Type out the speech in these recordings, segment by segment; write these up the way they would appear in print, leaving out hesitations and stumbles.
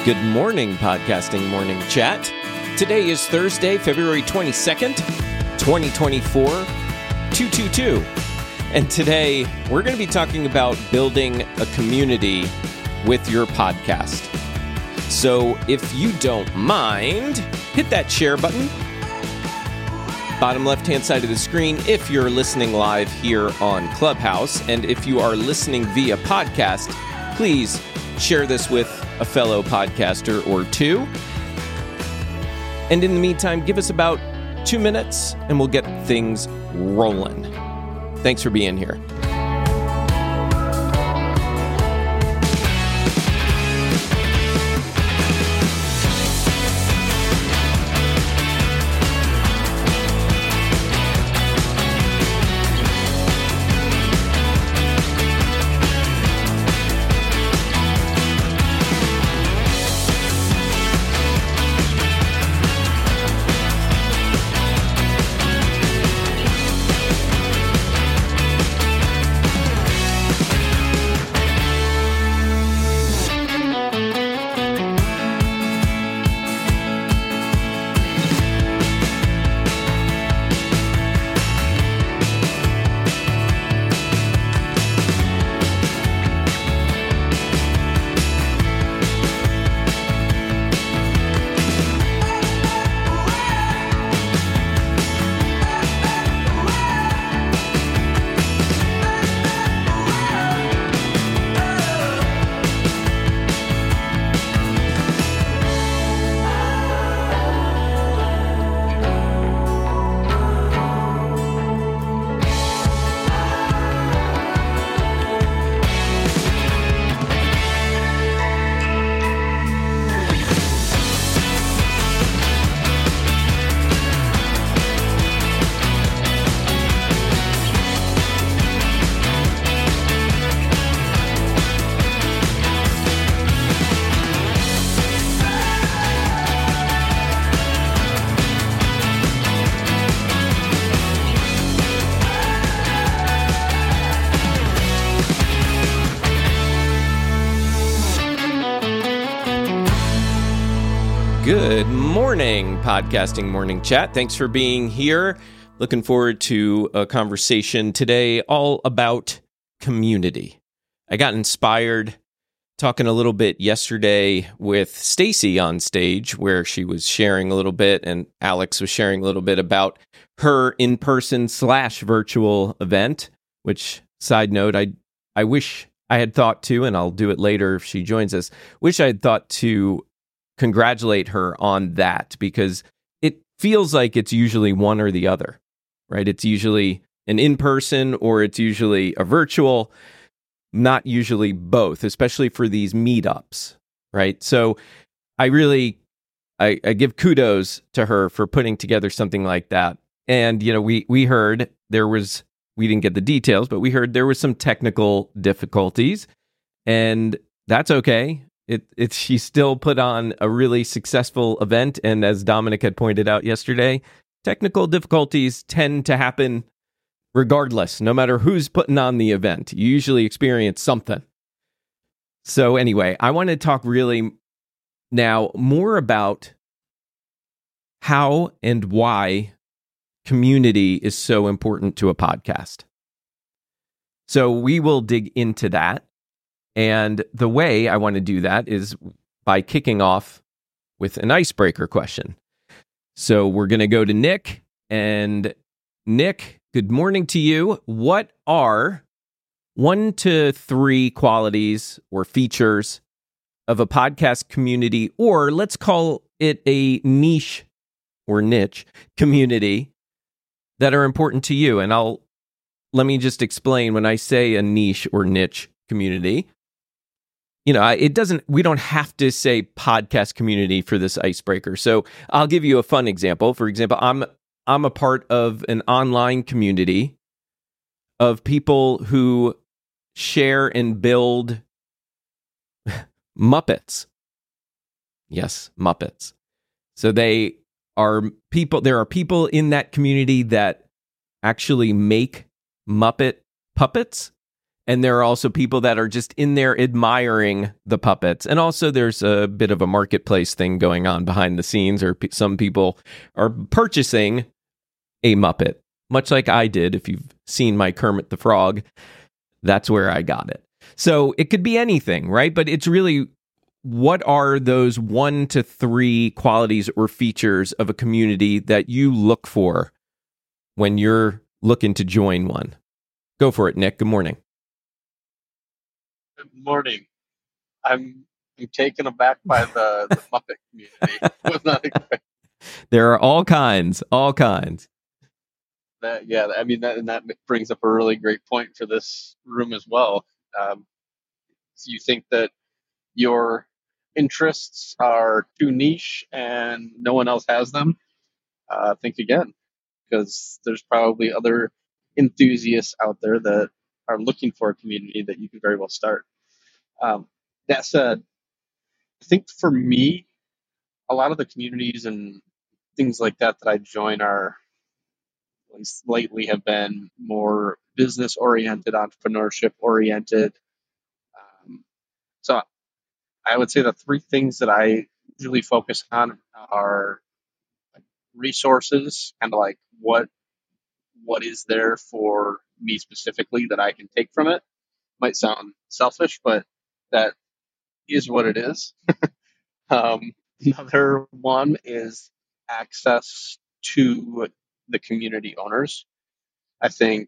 Good morning, Podcasting Morning Chat. Today is Thursday, February 22nd, 2024, 222. And today, we're going to be talking about building a community with your podcast. So if you don't mind, hit that share button. Bottom left-hand side of the screen if you're listening live here on Clubhouse. And if you are listening via podcast, please share this with a fellow podcaster or two. And in the meantime, give us about 2 minutes and we'll get things rolling. Thanks for being here. Good morning, Podcasting Morning Chat. Thanks for being here. Looking forward to a conversation today all about community. I got inspired talking a little bit yesterday with Stacy on stage, where she was sharing a little bit and Alex was sharing a little bit about her in-person / virtual event, which, side note, I wish I had thought to, and I'll do it later if she joins us, wish I had thought to congratulate her on that, because it feels like it's usually one or the other, right? It's usually an in-person or it's usually a virtual, not usually both, especially for these meetups, right? So I give kudos to her for putting together something like that. And, you know, we heard we didn't get the details, but we heard there was some technical difficulties, and that's okay. She still put on a really successful event, and as Dominic had pointed out yesterday, technical difficulties tend to happen regardless, no matter who's putting on the event. You usually experience something. So anyway, I want to talk really now more about how and why community is so important to a podcast. So we will dig into that. And the way I want to do that is by kicking off with an icebreaker question. So we're going to go to Nick. And Nick, good morning to you. What are 1 to 3 qualities or features of a podcast community, or let's call it a niche or niche community, that are important to you? And let me just explain. When I say a niche or niche community, you know, we don't have to say podcast community for this icebreaker. So I'll give you a fun example. For example, I'm a part of an online community of people who share and build Muppets. Yes, Muppets. So there are people in that community that actually make Muppet puppets And there are also people that are just in there admiring the puppets. And also there's a bit of a marketplace thing going on behind the scenes, or some people are purchasing a Muppet, much like I did. If you've seen my Kermit the Frog, that's where I got it. So it could be anything, right? But it's really, what are those 1 to 3 qualities or features of a community that you look for when you're looking to join one? Go for it, Nick. Good morning. Good morning. I'm taken aback by the Muppet community. Was not expecting There are all kinds. that. Yeah, I mean that brings up a really great point for this room as well. So you think that your interests are too niche and no one else has them? Think again, because there's probably other enthusiasts out there that are looking for a community that you could very well start. That said, I think for me, a lot of the communities and things like that I join are, at least lately, have been more business oriented, entrepreneurship oriented. So I would say the 3 things that I usually focus on are resources, kind of like what is there for me specifically that I can take from it. Might sound selfish, but that is what it is. Another one is access to the community owners. I think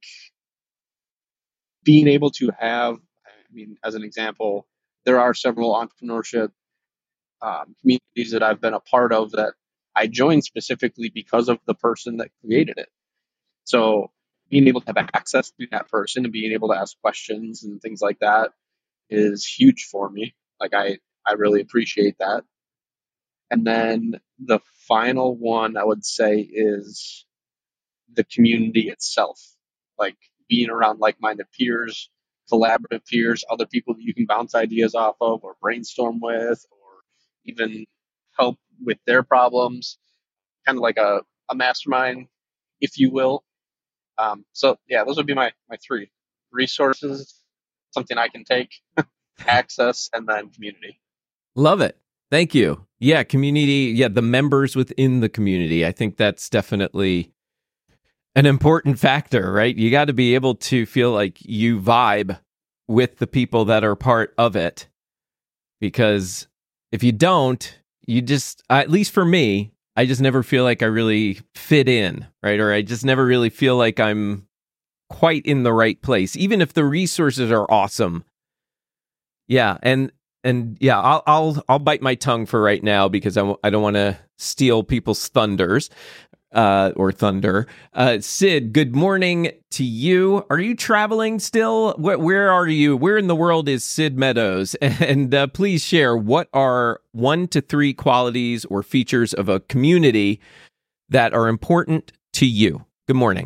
being able to have, I mean, as an example, there are several entrepreneurship communities that I've been a part of that I joined specifically because of the person that created it. So being able to have access to that person and being able to ask questions and things like that is huge for me. Like I really appreciate that. And then the final one I would say is the community itself, like being around like-minded peers, collaborative peers, other people that you can bounce ideas off of or brainstorm with, or even help with their problems, kind of like a mastermind, if you will. So yeah, those would be my 3: resources, something I can take, access, and then community. Love it. Thank you. Yeah, community. Yeah, the members within the community. I think that's definitely an important factor, right? You got to be able to feel like you vibe with the people that are part of it. Because if you don't, you just, at least for me, I just never feel like I really fit in, right? Or I just never really feel like I'm quite in the right place, even if the resources are awesome. Yeah, and yeah, I'll bite my tongue for right now because I don't want to steal people's thunders or thunder. Sid, good morning to you. Are you traveling still? Where are you? Where in the world is Sid Meadows? And please share, what are 1 to 3 qualities or features of a community that are important to you? Good morning.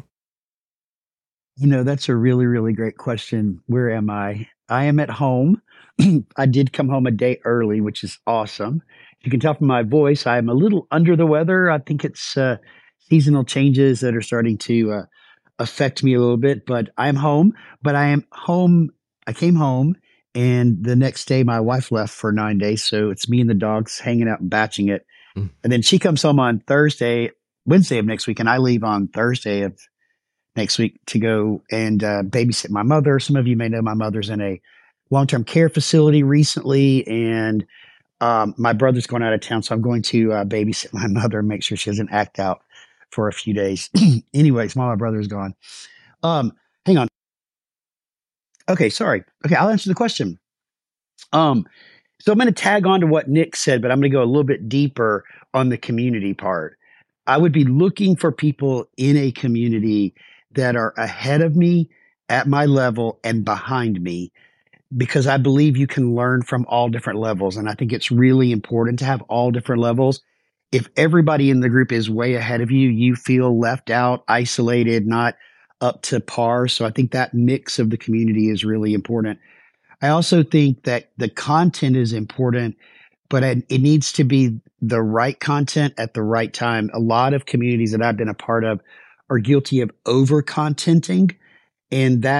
That's a really, really great question. Where am I? I am at home. I did come home a day early, which is awesome. You can tell from my voice, I'm a little under the weather. I think it's seasonal changes that are starting to affect me a little bit, but I'm home. But I am home. I came home, and the next day my wife left for 9 days. So it's me and the dogs hanging out and batching it. And then she comes home on Wednesday of next week, and I leave on Thursday of next week to go and babysit my mother. Some of you may know my mother's in a long-term care facility recently, and my brother's going out of town, so I'm going to babysit my mother and make sure she doesn't act out for a few days. Anyways, while my brother's gone. Hang on. Okay, sorry. Okay, I'll answer the question. So I'm going to tag on to what Nick said, but I'm going to go a little bit deeper on the community part. I would be looking for people in a community that are ahead of me, at my level, and behind me, because I believe you can learn from all different levels. And I think it's really important to have all different levels. If everybody in the group is way ahead of you, you feel left out, isolated, not up to par. So I think that mix of the community is really important. I also think that the content is important, but it needs to be the right content at the right time. A lot of communities that I've been a part of are guilty of over contenting, and that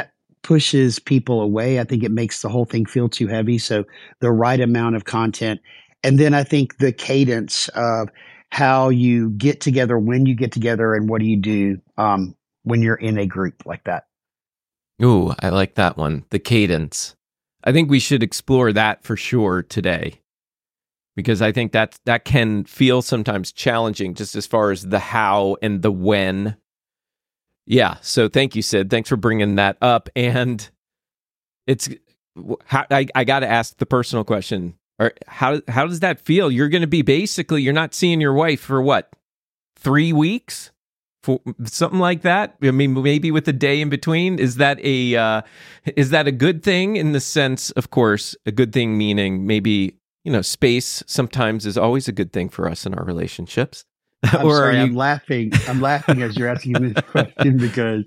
pushes people away. I think it makes the whole thing feel too heavy. So the right amount of content. And then I think the cadence of how you get together, when you get together, and what do you do when you're in a group like that. Ooh, I like that one. The cadence. I think we should explore that for sure today, because I think that can feel sometimes challenging, just as far as the how and the when. Yeah. So thank you, Sid. Thanks for bringing that up. And it's I got to ask the personal question. Or how does that feel? You're going to be you're not seeing your wife for what, 3 weeks? For something like that? I mean, maybe with a day in between. Is that a good thing, in the sense, of course, a good thing meaning maybe, space sometimes is always a good thing for us in our relationships? I'm laughing as you're asking me this question, because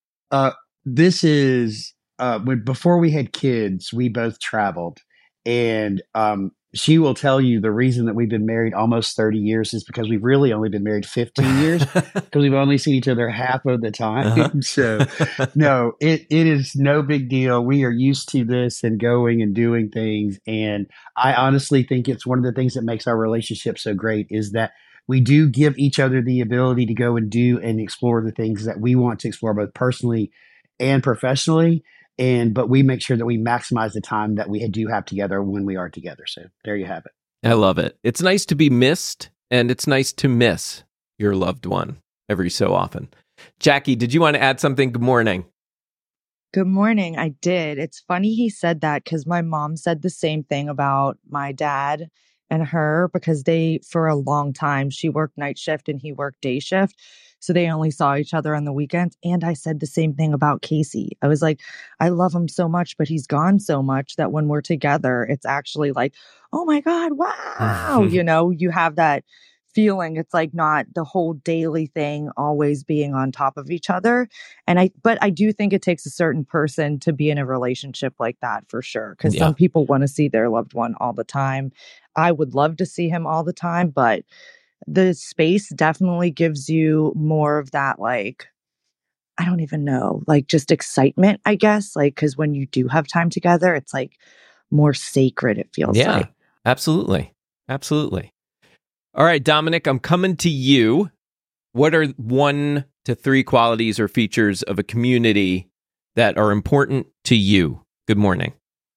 this is before we had kids, we both traveled, and she will tell you the reason that we've been married almost 30 years is because we've really only been married 15 years because we've only seen each other half of the time. Uh-huh. So no, it is no big deal. We are used to this and going and doing things. And I honestly think it's one of the things that makes our relationship so great, is that we do give each other the ability to go and do and explore the things that we want to explore, both personally and professionally. But we make sure that we maximize the time that we do have together when we are together. So there you have it. I love it. It's nice to be missed, and it's nice to miss your loved one every so often. Jackie, did you want to add something? Good morning. Good morning. I did. It's funny he said that, because my mom said the same thing about my dad and her, because for a long time, she worked night shift and he worked day shift. So they only saw each other on the weekends. And I said the same thing about Casey. I was like, I love him so much, but he's gone so much that when we're together, it's actually like, oh my God, wow. You have that feeling. It's like not the whole daily thing, always being on top of each other. But I do think it takes a certain person to be in a relationship like that, for sure. Because some people want to see their loved one all the time. I would love to see him all the time, but the space definitely gives you more of that, like, I don't even know, like just excitement, I guess. Like, because when you do have time together, it's like more sacred, it feels like. Yeah, absolutely. Absolutely. All right, Dominic, I'm coming to you. What are 1 to 3 qualities or features of a community that are important to you? Good morning.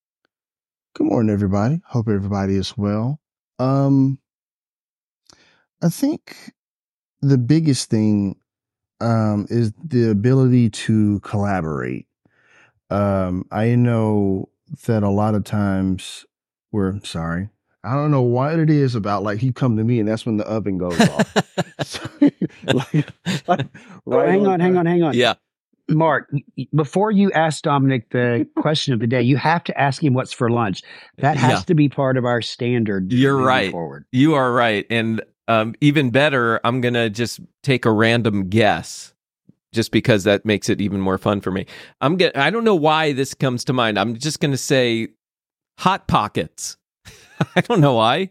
Good morning, everybody. Hope everybody is well. I think the biggest thing is the ability to collaborate. I know that a lot of times I don't know what it is about, like, you come to me and that's when the oven goes off. Hang on. Yeah. Mark, before you ask Dominic the question of the day, you have to ask him what's for lunch. That has to be part of our standard. You're right. Forward. You are right. And even better, I'm going to just take a random guess, just because that makes it even more fun for me. I don't know why this comes to mind. I'm just going to say Hot Pockets. I don't know why.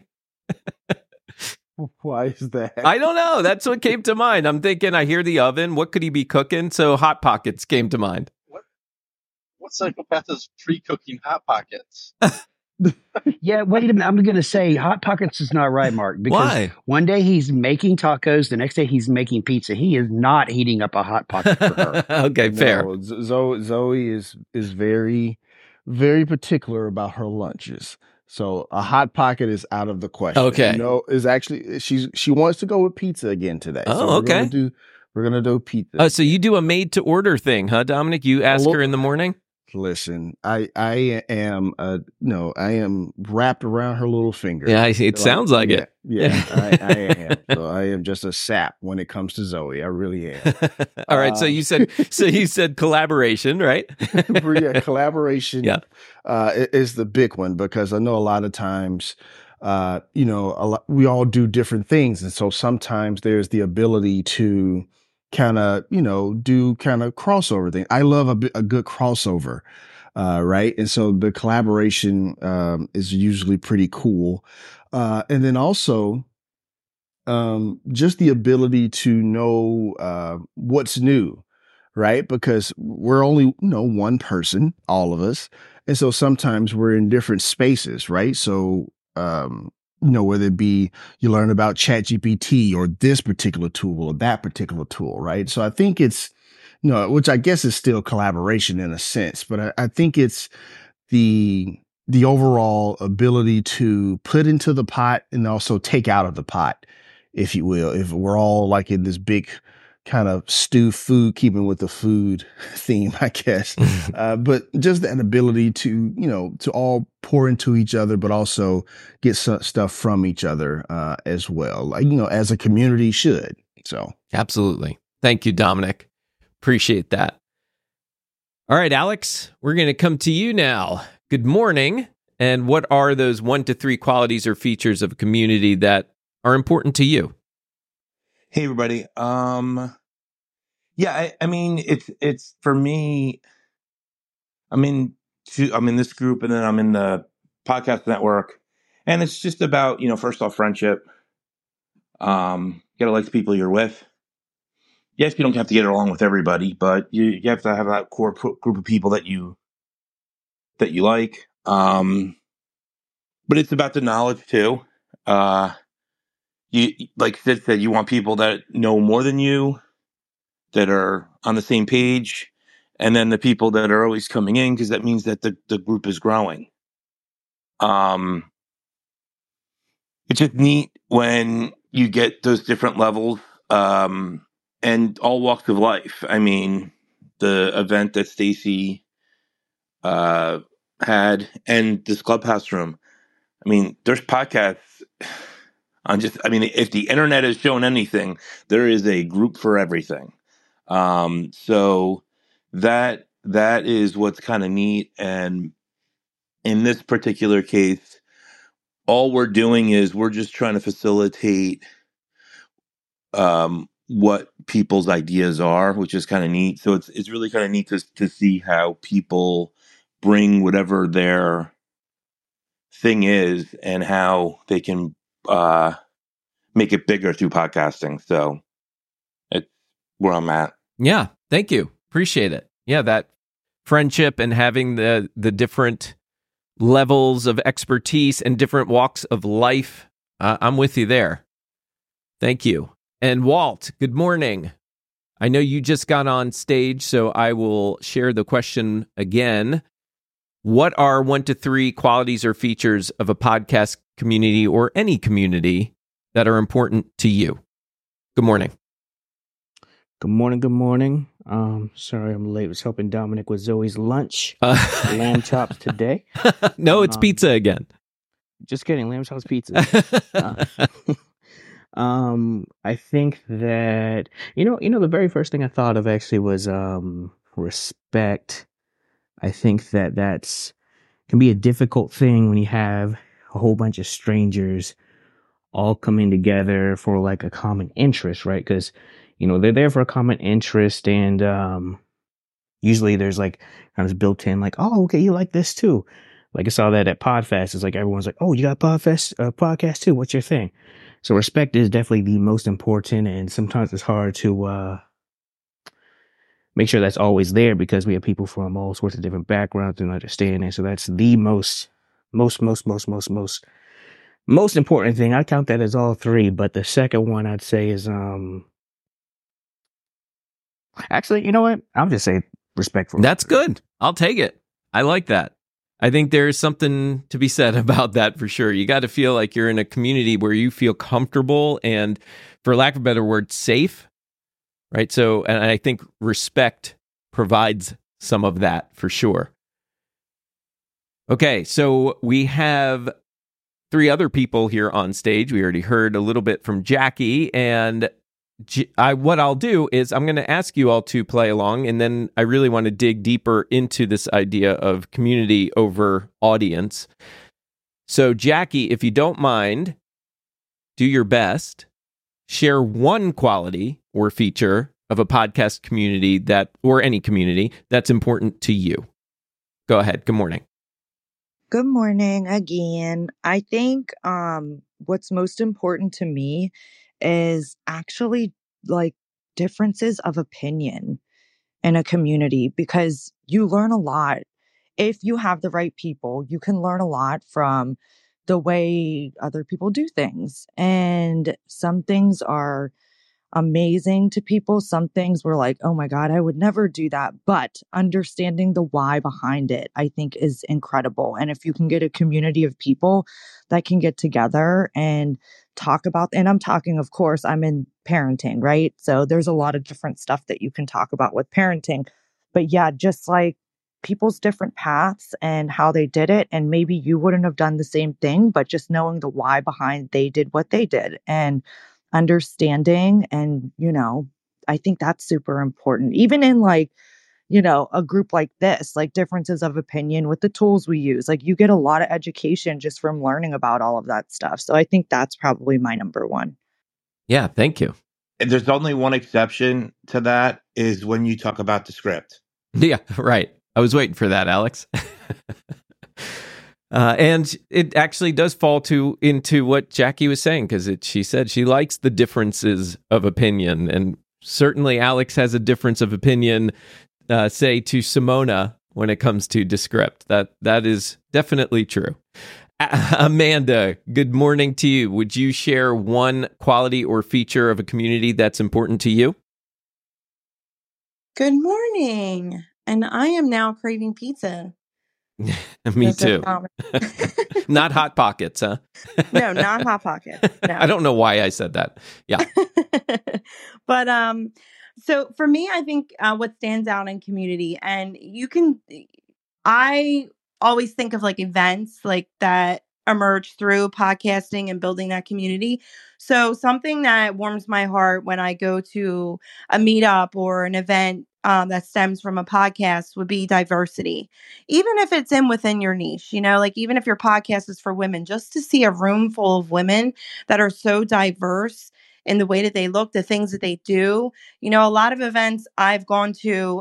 Why is that? I don't know. That's what came to mind. I'm thinking, I hear the oven. What could he be cooking? So Hot Pockets came to mind. What psychopath is pre-cooking Hot Pockets? Yeah, wait a minute. I'm going to say Hot Pockets is not right, Mark. Because why? One day he's making tacos. The next day he's making pizza. He is not heating up a Hot Pocket for her. Okay, fair. No, Zoe is very, very particular about her lunches. So a Hot Pocket is out of the question. Okay. No, is actually she wants to go with pizza again today. Oh, so okay. We're gonna do pizza. So you do a made to order thing, huh, Dominic? You ask her in the morning? Listen, I am wrapped around her little finger. Yeah, it sounds like it. Yeah, I am. So I am just a sap when it comes to Zoe. I really am. All right. So you said collaboration, right? Yeah, collaboration. Yeah, is the big one, because I know a lot of times, we all do different things, and so sometimes there's the ability to kind of do kind of crossover thing. I love a good crossover. Right. And so the collaboration is usually pretty cool. And then also just the ability to know what's new. right? Because we're only, one person, all of us. And so sometimes we're in different spaces, right? So, whether it be you learn about ChatGPT or this particular tool or that particular tool, right? So I think it's, which I guess is still collaboration in a sense, but I think it's the overall ability to put into the pot and also take out of the pot, if you will. If we're all like in this big kind of stew food, keeping with the food theme, I guess. But just that ability to, to all pour into each other, but also get some stuff from each other as well, like, as a community should. So absolutely. Thank you, Dominic. Appreciate that. All right, Alex, we're going to come to you now. Good morning. And what are those 1 to 3 qualities or features of a community that are important to you? Hey, everybody. Yeah, I mean, it's for me, I'm in this group, and then I'm in the podcast network, and it's just about, first off, friendship. Gotta like the people you're with. Yes, you don't have to get along with everybody, but you have to have that core group of people that you like. But it's about the knowledge too. You, like Sid said, you want people that know more than you, that are on the same page, and then the people that are always coming in, because that means that the group is growing. It's just neat when you get those different levels, and all walks of life. I mean, the event that Stacy had, and this clubhouse room. I mean, there's podcasts on if the internet has shown anything, there is a group for everything. So that is what's kind of neat. And in this particular case, all we're doing is we're just trying to facilitate what people's ideas are, which is kind of neat. So it's really kind of neat to see how people bring whatever their thing is and how they can make it bigger through podcasting. So it's where I'm at. Yeah, thank you. Appreciate it. Yeah, that friendship and having the different levels of expertise and different walks of life. I'm with you there. Thank you. And Walt, good morning. I know you just got on stage, so I will share the question again. What are 1 to 3 qualities or features of a podcast community or any community that are important to you? Good morning. Good morning. Good morning. Sorry I'm late. I was helping Dominic with Zoe's lunch. Lamb chops today. No, it's pizza again. Just kidding. Lamb chops pizza. I think that the very first thing I thought of actually was respect. I think that's can be a difficult thing when you have a whole bunch of strangers all coming together for like a common interest, right? Because they're there for a common interest, and usually there's like kind of built in like, oh, okay, you like this too. Like I saw that at Podfest. It's like everyone's like, oh, you got podcast too. What's your thing? So respect is definitely the most important, and sometimes it's hard to make sure that's always there because we have people from all sorts of different backgrounds and understanding. So that's the most important thing. I count that as all 3, but the second one I'd say is actually, you know what? I'll just say respect for. That's good. I'll take it. I like that. I think there's something to be said about that for sure. You got to feel like you're in a community where you feel comfortable and, for lack of a better word, safe, right? So, and I think respect provides some of that for sure. Okay, so we have 3 other people here on stage. We already heard a little bit from Jackie, and what I'll do is I'm going to ask you all to play along, and then I really want to dig deeper into this idea of community over audience. So, Jackie, if you don't mind, do your best. Share one quality or feature of a podcast community or any community that's important to you. Go ahead. Good morning. Good morning again. I think what's most important to me is actually like differences of opinion. in a community because you learn a lot. If you have the right people, you can learn a lot from the way other people do things. And some things are amazing to people. Some things were like, oh my God, I would never do that. But understanding the why behind it, I think is incredible. And if you can get a community of people that can get together and talk about, and I'm talking, of course, I'm in parenting, right? So there's a lot of different stuff that you can talk about with parenting. But yeah, just like people's different paths and how they did it. And maybe you wouldn't have done the same thing, but just knowing the why behind they did what they did. And understanding and, I think that's super important. Even in like, a group like this, like differences of opinion with the tools we use, like you get a lot of education just from learning about all of that stuff. So I think that's probably my number one. Yeah, thank you. And there's only one exception to that is when you talk about the script. Yeah, right. I was waiting for that, Alex. And it actually does fall into what Jackie was saying, because she said she likes the differences of opinion. And certainly Alex has a difference of opinion, say, to Simona when it comes to Descript. That is definitely true. Amanda, good morning to you. Would you share one quality or feature of a community that's important to you? Good morning. And I am now craving pizza. Me too. Not Hot Pockets, huh? No, not Hot Pockets. No. I don't know why I said that. Yeah. But so for me, I think what stands out in community, and I always think of like events like that emerge through podcasting and building that community. So something that warms my heart when I go to a meetup or an event that stems from a podcast would be diversity. Even if it's within your niche, like even if your podcast is for women, just to see a room full of women that are so diverse in the way that they look, the things that they do. A lot of events I've gone to,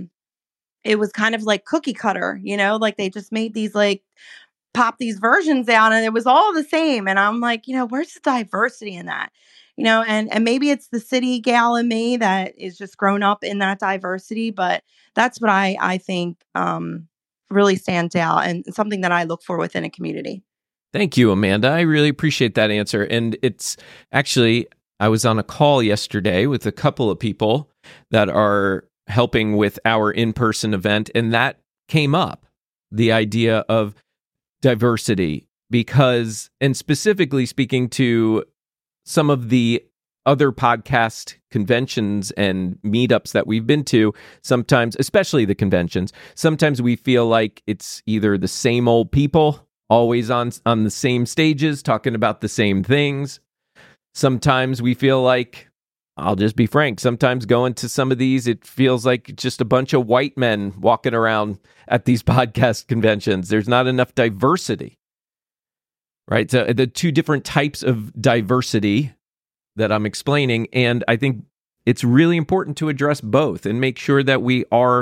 it was kind of like cookie cutter, like they just made these like pop these versions out and it was all the same. And I'm like, where's the diversity in that? And maybe it's the city gal in me that is just grown up in that diversity, but that's what I think really stands out and something that I look for within a community. Thank you, Amanda. I really appreciate that answer. And it's actually, I was on a call yesterday with a couple of people that are helping with our in-person event, and that came up, the idea of diversity, because, and specifically speaking to some of the other podcast conventions and meetups that we've been to, sometimes, especially the conventions, sometimes we feel like it's either the same old people always on the same stages talking about the same things. Sometimes we feel like, I'll just be frank, sometimes going to some of these, it feels like just a bunch of white men walking around at these podcast conventions. There's not enough diversity, right? So the two different types of diversity that I'm explaining, and I think it's really important to address both and make sure that we are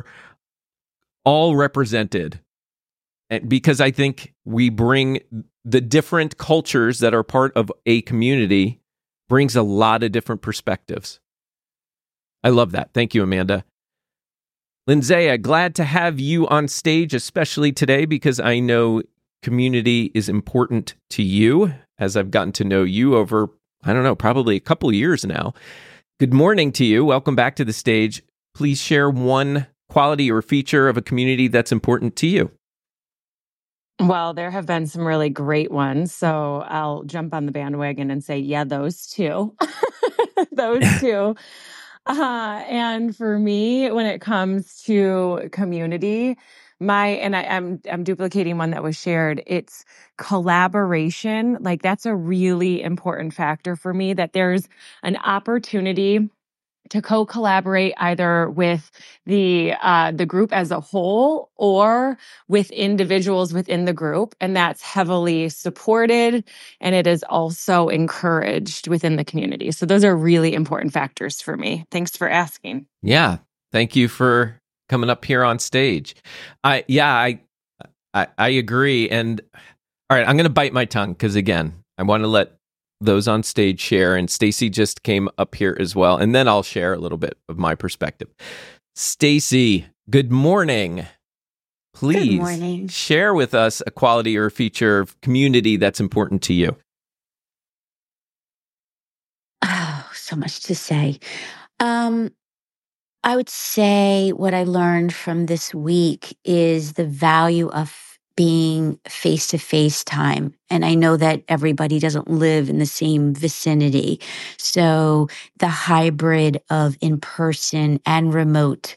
all represented, because I think we bring the different cultures that are part of a community brings a lot of different perspectives. I love that. Thank you, Amanda. Lindsay, glad to have you on stage, especially today, because I know community is important to you, as I've gotten to know you over, I don't know, probably a couple of years now. Good morning to you. Welcome back to the stage. Please share one quality or feature of a community that's important to you. Well, there have been some really great ones, so I'll jump on the bandwagon and say, yeah, those two. Those two. And for me, when it comes to community, I'm duplicating one that was shared. It's collaboration. Like that's a really important factor for me, that there's an opportunity to co-collaborate either with the group as a whole or with individuals within the group. And that's heavily supported, and it is also encouraged within the community. So those are really important factors for me. Thanks for asking. Yeah. Thank you for coming up here on stage. I agree. And all right, I'm going to bite my tongue because, again, I want to let those on stage share, and Stacy just came up here as well, and then I'll share a little bit of my perspective. Stacy, good morning. Please Good morning. share with us a quality or a feature of community that's important to you. Oh, so much to say. Um, I would say what I learned from this week is the value of being face to face time. And I know that everybody doesn't live in the same vicinity. So the hybrid of in person and remote,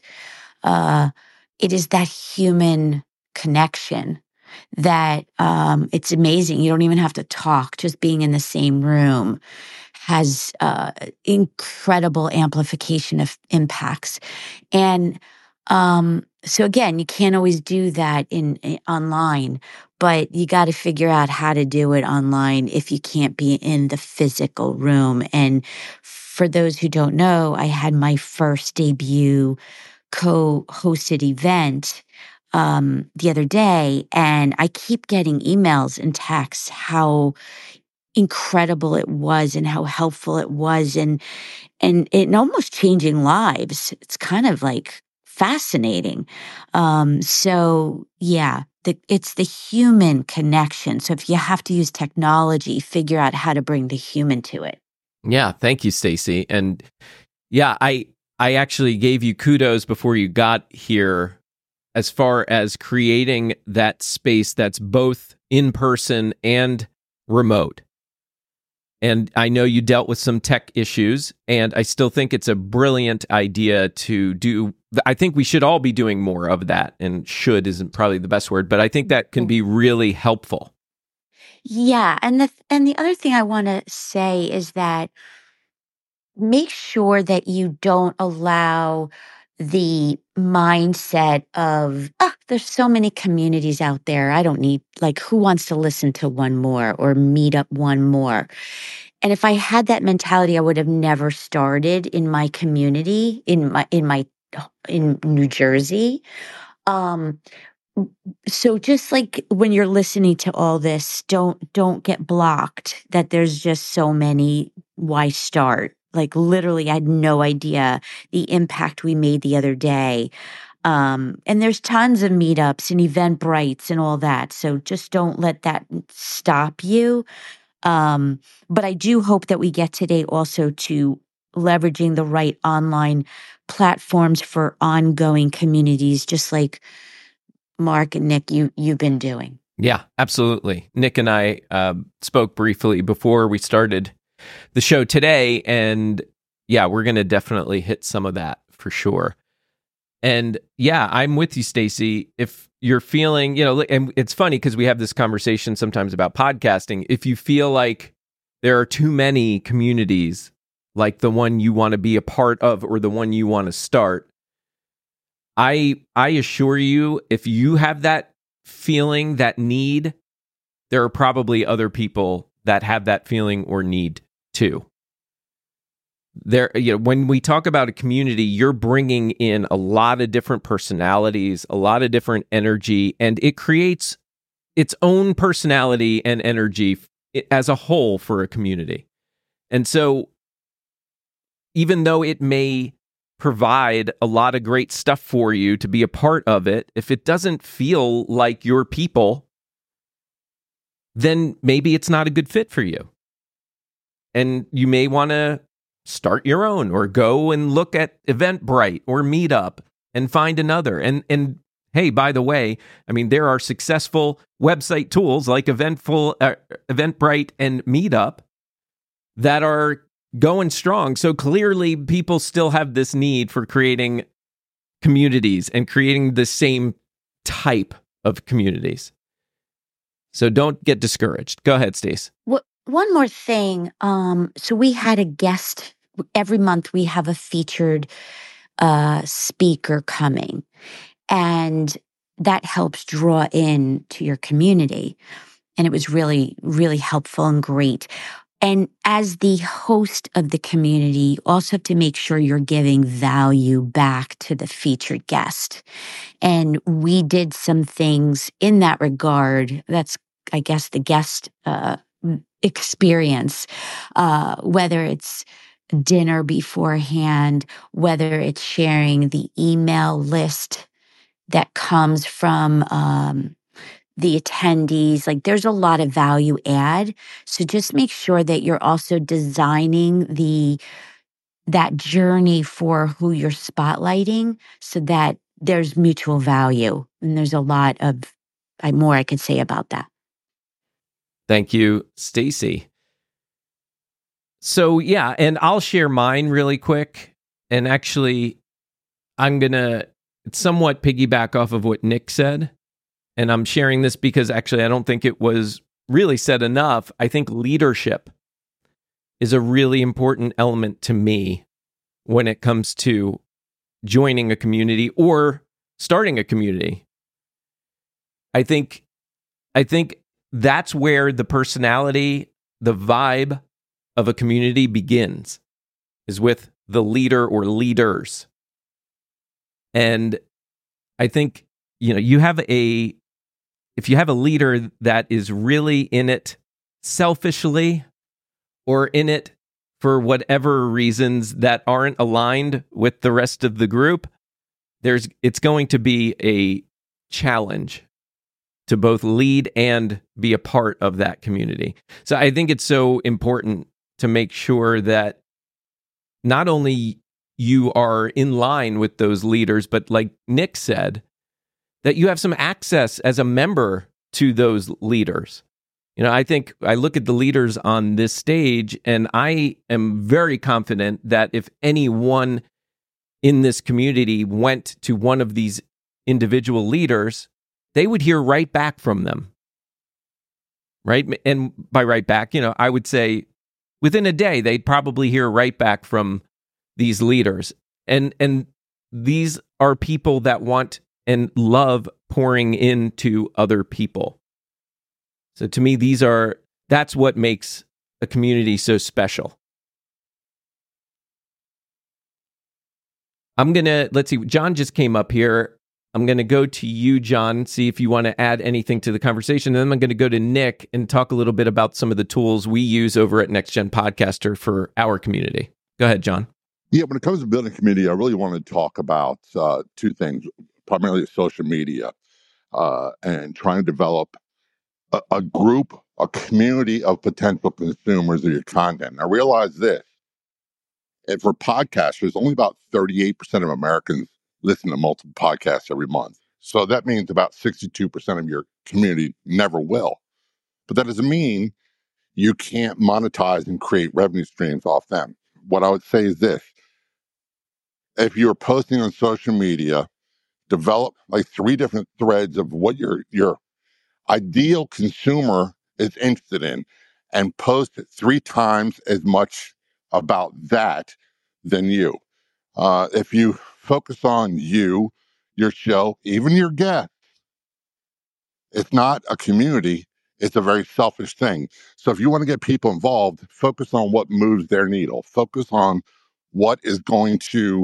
it is that human connection that it's amazing. You don't even have to talk, just being in the same room has incredible amplification of impacts. And so again, you can't always do that in online, but you got to figure out how to do it online if you can't be in the physical room. And for those who don't know, I had my first debut co-hosted event the other day, and I keep getting emails and texts how incredible it was and how helpful it was, and it almost changing lives. It's kind of like fascinating. So yeah, it's the human connection. So if you have to use technology, figure out how to bring the human to it. Yeah, thank you, Stacy. And yeah, I actually gave you kudos before you got here as far as creating that space that's both in person and remote. And I know you dealt with some tech issues, and I still think it's a brilliant idea to do. I think we should all be doing more of that, and should isn't probably the best word, but I think that can be really helpful. Yeah, and the other thing I want to say is that make sure that you don't allow the mindset of, there's so many communities out there. I don't need, like, who wants to listen to one more or meet up one more? And if I had that mentality, I would have never started in my community, in New Jersey. So just like when you're listening to all this, don't get blocked that there's just so many. Why start? Like literally, I had no idea the impact we made the other day. And there's tons of meetups and Eventbrites and all that. So just don't let that stop you. But I do hope that we get today also to leveraging the right online platforms for ongoing communities, just like Mark and Nick, you've been doing. Yeah, absolutely. Nick and I spoke briefly before we started the show today, and yeah, we're going to definitely hit some of that for sure. And yeah, I'm with you, Stacy. If you're feeling, and it's funny because we have this conversation sometimes about podcasting. If you feel like there are too many communities, like the one you want to be a part of or the one you want to start, I assure you, if you have that feeling, that need, there are probably other people that have that feeling or need too. There, when we talk about a community, you're bringing in a lot of different personalities, a lot of different energy, and it creates its own personality and energy as a whole for a community. And so, even though it may provide a lot of great stuff for you to be a part of it, if it doesn't feel like your people, then maybe it's not a good fit for you. And you may want to start your own or go and look at Eventbrite or Meetup and find another. And hey, by the way, I mean, there are successful website tools like Eventbrite and Meetup that are going strong. So clearly people still have this need for creating communities and creating the same type of communities. So don't get discouraged. Go ahead, Stace. One more thing. So we had a guest. Every month we have a featured speaker coming, and that helps draw in to your community. And it was really, really helpful and great. And as the host of the community, you also have to make sure you're giving value back to the featured guest. And we did some things in that regard. That's, I guess, the guest experience, whether it's dinner beforehand, whether it's sharing the email list that comes from the attendees. Like there's a lot of value add. So just make sure that you're also designing that journey for who you're spotlighting so that there's mutual value. And there's a lot of more I could say about that. Thank you, Stacy. So yeah, and I'll share mine really quick. And actually, I'm going to somewhat piggyback off of what Nick said. And I'm sharing this because actually I don't think it was really said enough. I think leadership is a really important element to me when it comes to joining a community or starting a community. I think that's where the personality, the vibe of a community begins, is with the leader or leaders. And I think, if you have a leader that is really in it selfishly or in it for whatever reasons that aren't aligned with the rest of the group, it's going to be a challenge to both lead and be a part of that community. So I think it's so important to make sure that not only you are in line with those leaders, but like Nick said, that you have some access as a member to those leaders. I think I look at the leaders on this stage and I am very confident that if anyone in this community went to one of these individual leaders, they would hear right back from them. Right? And by right back, I would say within a day, they'd probably hear right back from these leaders. And these are people that want and love pouring into other people. So to me, that's what makes a community so special. Let's see, John just came up here. I'm going to go to you, John, see if you want to add anything to the conversation. And then I'm going to go to Nick and talk a little bit about some of the tools we use over at Next Gen Podcaster for our community. Go ahead, John. Yeah, when it comes to building community, I really want to talk about two things, primarily social media and trying to develop a group, a community of potential consumers of your content. Now, realize this. And for podcasters, only about 38% of Americans listen to multiple podcasts every month. So that means about 62% of your community never will. But that doesn't mean you can't monetize and create revenue streams off them. What I would say is this. If you're posting on social media, develop like 3 different threads of what your ideal consumer is interested in and post 3 times as much about that than you. If you focus on you, your show, even your guest, it's not a community. It's a very selfish thing. So if you want to get people involved, focus on what moves their needle. Focus on what is going to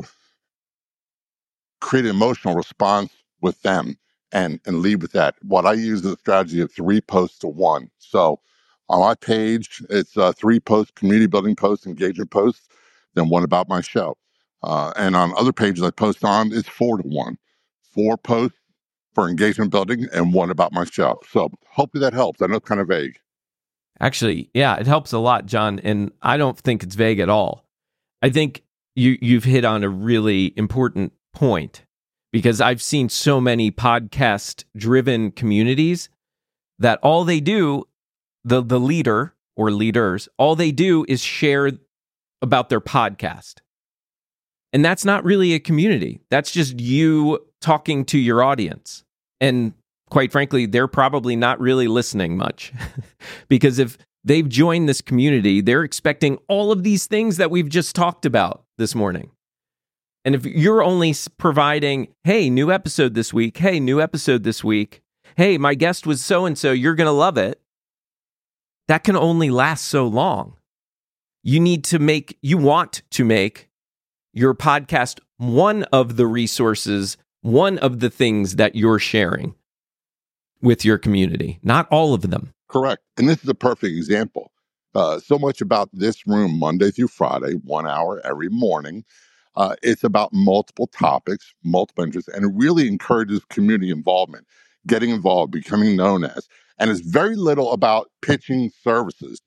create an emotional response with them and lead with that. What I use is a strategy of 3 posts to 1. So on my page, it's 3 posts, community building posts, engagement posts, then 1 about my show. And on other pages I post on, it's 4 to 1. 4 posts for engagement building and 1 about my show. So hopefully that helps. I know it's kind of vague. Actually, yeah, it helps a lot, John. And I don't think it's vague at all. I think you've hit on a really important point, because I've seen so many podcast-driven communities that all they do, the leader or leaders, all they do is share about their podcast. And that's not really a community. That's just you talking to your audience. And quite frankly, they're probably not really listening much because if they've joined this community, they're expecting all of these things that we've just talked about this morning. And if you're only providing, hey, new episode this week, hey, new episode this week, hey, my guest was so-and-so, you're going to love it, that can only last so long. You want to make your podcast one of the resources, one of the things that you're sharing with your community, not all of them. Correct. And this is a perfect example. So much about this room, Monday through Friday, 1 hour every morning. It's about multiple topics, multiple interests, and it really encourages community involvement, getting involved, becoming known as. And it's very little about pitching services.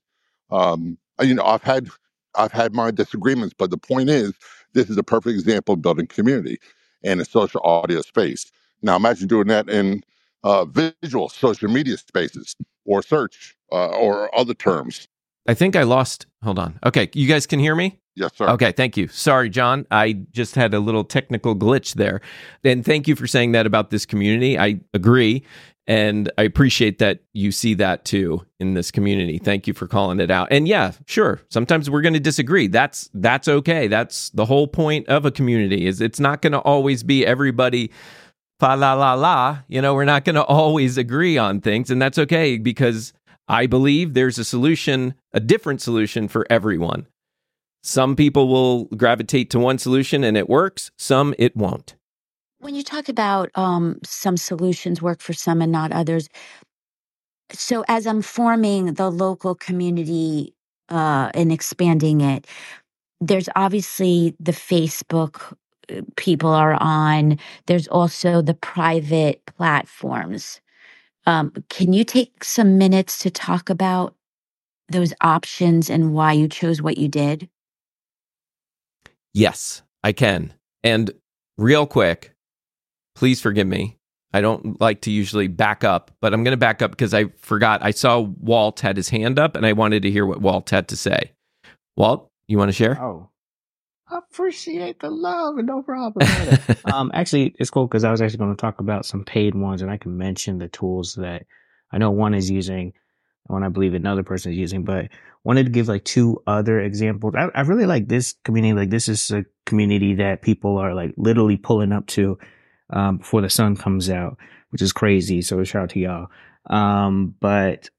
I've had my disagreements, but the point is, this is a perfect example of building community in a social audio space. Now, imagine doing that in visual social media spaces or search or other terms. I think I lost. Hold on. Okay, you guys can hear me? Yes, sir. Okay, thank you. Sorry, John. I just had a little technical glitch there. And thank you for saying that about this community. I agree. And I appreciate that you see that too in this community. Thank you for calling it out. And yeah, sure. Sometimes we're going to disagree. That's okay. That's the whole point of a community, is it's not going to always be everybody fa la la la. We're not going to always agree on things. And that's okay, because I believe there's a solution, a different solution for everyone. Some people will gravitate to one solution and it works. Some it won't. When you talk about some solutions work for some and not others, so as I'm forming the local community and expanding it, there's obviously the Facebook people are on. There's also the private platforms. Can you take some minutes to talk about those options and why you chose what you did? Yes, I can. And real quick, please forgive me. I don't like to usually back up, but I'm going to back up because I forgot. I saw Walt had his hand up and I wanted to hear what Walt had to say. Walt, you want to share? Oh, I appreciate the love and no problem. Actually, it's cool because I was actually going to talk about some paid ones, and I can mention the tools that I know one is using, one I believe another person is using, but wanted to give like two other examples. I really like this community. Like, this is a community that people are like literally pulling up to before the sun comes out, which is crazy. So shout out to y'all. But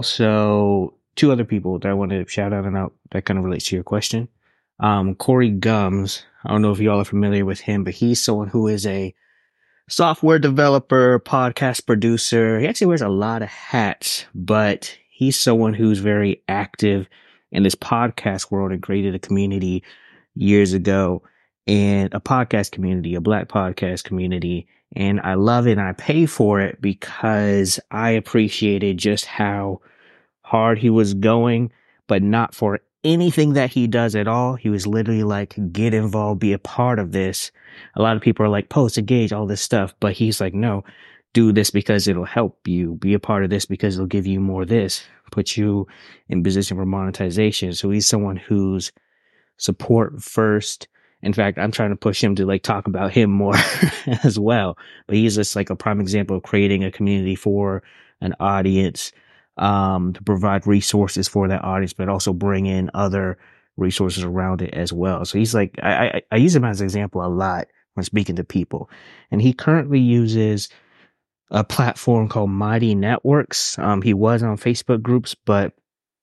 also two other people that I want to shout out and out that kind of relates to your question. Corey Gums. I don't know if y'all are familiar with him, but he's someone who is a software developer, podcast producer. He actually wears a lot of hats, but he's someone who's very active in this podcast world and created a community years ago, and a podcast community, a Black podcast community. And I love it and I pay for it because I appreciated just how hard he was going, but not for anything that he does at all. He was literally like, get involved, be a part of this. A lot of people are like, post, engage, all this stuff. But he's like, no, do this because it'll help you. Be a part of this because it'll give you more of this, put you in position for monetization. So he's someone who's support first. In fact, I'm trying to push him to like talk about him more as well. But he's just like a prime example of creating a community for an audience, to provide resources for that audience, but also bring in other resources around it as well. So he's like, I use him as an example a lot when speaking to people. And he currently uses a platform called Mighty Networks. He was on Facebook groups, but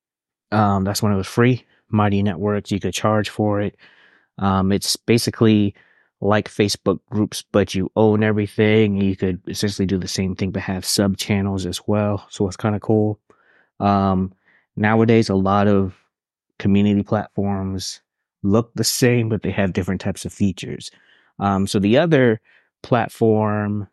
that's when it was free. Mighty Networks, you could charge for it. It's basically like Facebook groups, but you own everything. You could essentially do the same thing, but have sub channels as well. So it's kind of cool. Nowadays, a lot of community platforms look the same, but they have different types of features. So the other platform,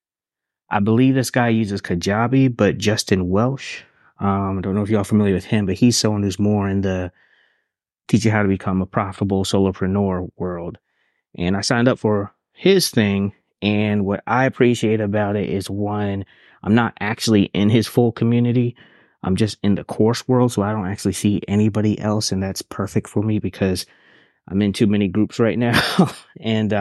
I believe this guy uses Kajabi, but Justin Welsh. I don't know if y'all are familiar with him, but he's someone who's more in the teach you how to become a profitable solopreneur world. And I signed up for his thing. And what I appreciate about it is, one, I'm not actually in his full community. I'm just in the course world. So I don't actually see anybody else. And that's perfect for me because I'm in too many groups right now. And,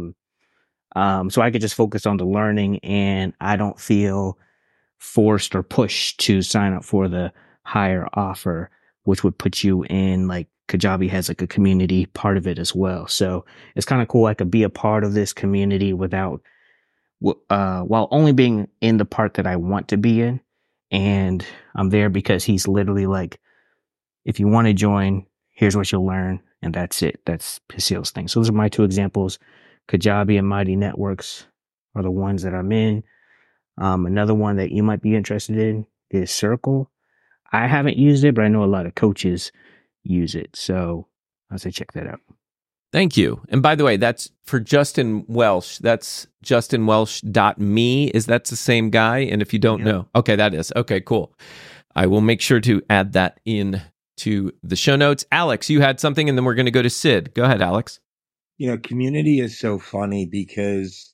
so I could just focus on the learning, and I don't feel forced or pushed to sign up for the higher offer, which would put you in like Kajabi has like a community part of it as well. So it's kind of cool. I could be a part of this community without, while only being in the part that I want to be in. And I'm there because he's literally like, if you want to join, here's what you'll learn. And that's it. That's his sales thing. So those are my two examples. Kajabi and Mighty Networks are the ones that I'm in. Another one that you might be interested in is Circle. I haven't used it, but I know a lot of coaches use it. So I'll say check that out. Thank you. And by the way, that's for Justin Welsh. That's justinwelsh.me. Is that the same guy? And if you don't know, okay, that is. Okay, cool. I will make sure to add that in to the show notes. Alex, you had something, and then we're going to go to Sid. Go ahead, Alex. Community is so funny because,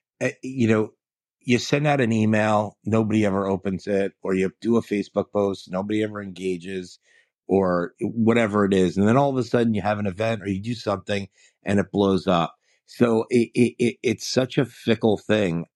you send out an email, nobody ever opens it, or you do a Facebook post, nobody ever engages, or whatever it is. And then all of a sudden you have an event or you do something and it blows up. So it's such a fickle thing.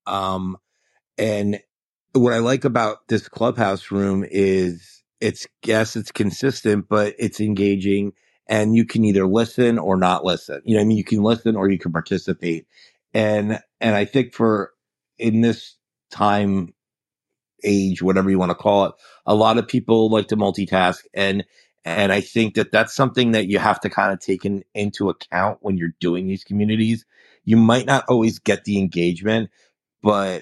And what I like about this clubhouse room is it's consistent, but it's engaging, and you can either listen or not listen. You can listen or you can participate. And I think in this time age, whatever you want to call it, a lot of people like to multitask. And I think that that's something that you have to kind of take into account when you're doing these communities. You might not always get the engagement, but,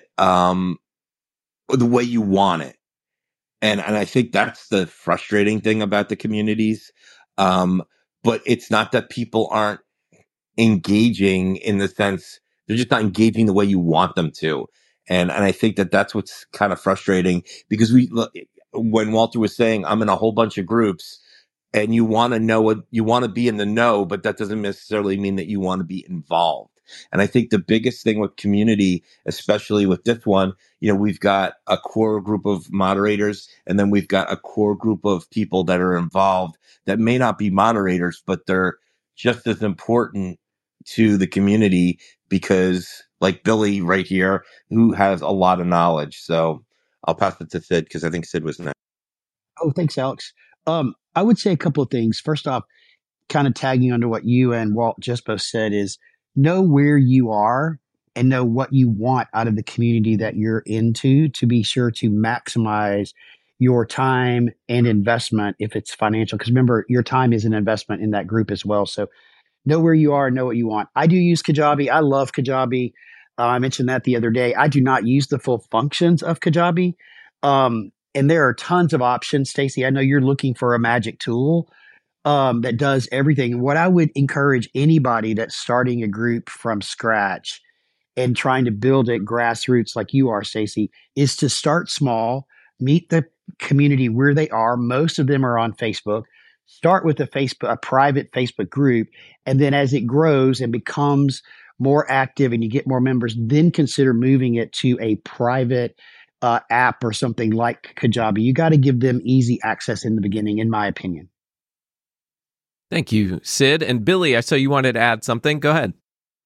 the way you want it. And I think that's the frustrating thing about the communities. But it's not that people aren't engaging in the sense, they're just not engaging the way you want them to. And I think that that's what's kind of frustrating, because when Walter was saying, I'm in a whole bunch of groups, and you want to know what you want to be in the know, but that doesn't necessarily mean that you want to be involved. And I think the biggest thing with community, especially with this one, we've got a core group of moderators, and then we've got a core group of people that are involved that may not be moderators, but they're just as important to the community, because like Billy right here, who has a lot of knowledge. So I'll pass it to Sid, because I think Sid was next. Oh, thanks, Alex. I would say a couple of things. First off, kind of tagging under what you and Walt just both said, is know where you are and know what you want out of the community that you're into, to be sure to maximize your time and investment if it's financial. Because remember, your time is an investment in that group as well. So know where you are, know what you want. I do use Kajabi. I love Kajabi. I mentioned that the other day. I do not use the full functions of Kajabi. And there are tons of options. Stacy, I know you're looking for a magic tool that does everything. What I would encourage anybody that's starting a group from scratch and trying to build it grassroots like you are, Stacy, is to start small, meet the community where they are. Most of them are on Facebook. Start with a private Facebook group, and then as it grows and becomes more active and you get more members, then consider moving it to a private app or something like Kajabi. You got to give them easy access in the beginning, in my opinion. Thank you, Sid. And Billy, I saw you wanted to add something. Go ahead.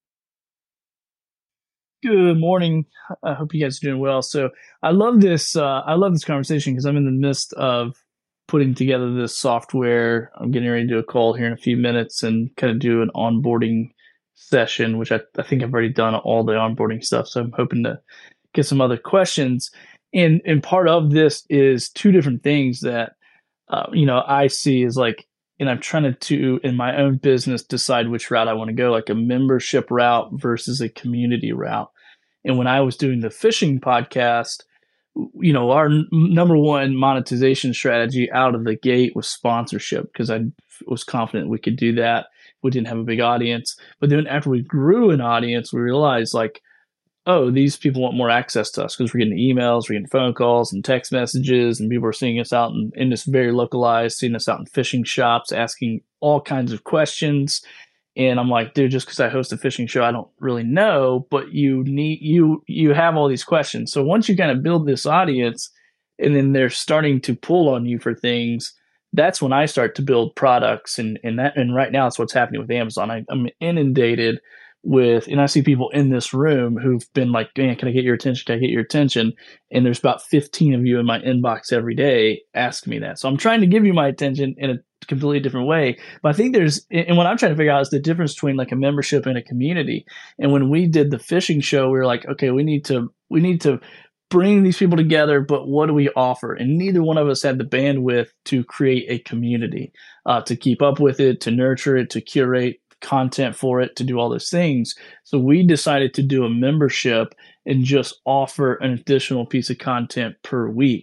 Good morning. I hope you guys are doing well. So I love this. I love this conversation because I'm in the midst of putting together this software. I'm getting ready to do a call here in a few minutes and kind of do an onboarding session, which I think I've already done all the onboarding stuff. So I'm hoping to get some other questions. And part of this is two different things that I see is like, and I'm trying to, in my own business, decide which route I want to go, like a membership route versus a community route. And when I was doing the fishing podcast, our number one monetization strategy out of the gate was sponsorship, because I was confident we could do that. We didn't have a big audience. But then after we grew an audience, we realized like, oh, these people want more access to us because we're getting emails, we're getting phone calls and text messages, and people are seeing us out in this very localized, seeing us out in fishing shops, asking all kinds of questions. And I'm like, dude, just because I host a fishing show, I don't really know, but you have all these questions. So once you kind of build this audience, and then they're starting to pull on you for things, that's when I start to build products. And right now, that's what's happening with Amazon. I'm inundated with, and I see people in this room who've been like, man, can I get your attention? Can I get your attention? And there's about 15 of you in my inbox every day asking me that. So I'm trying to give you my attention in a completely different way. But I think and what I'm trying to figure out is the difference between like a membership and a community. And when we did the fishing show, we were like, okay, we need to bring these people together, but what do we offer? And neither one of us had the bandwidth to create a community, to keep up with it, to nurture it, to curate content for it, to do all those things. So we decided to do a membership and just offer an additional piece of content per week.